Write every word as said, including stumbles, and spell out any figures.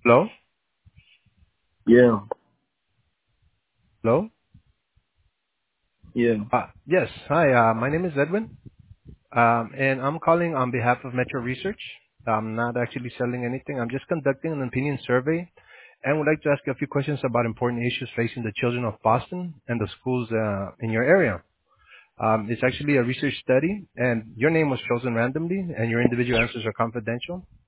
Hello? Yeah, Hello? yeah. Uh, yes. Hi, uh, my name is Edwin, um, and I'm calling on behalf of Metro Research. I'm not actually selling anything. I'm just conducting an opinion survey and would like to ask you a few questions about important issues facing the children of Boston and the schools uh, in your area. Um, it's actually a research study, and your name was chosen randomly, and your individual answers are confidential.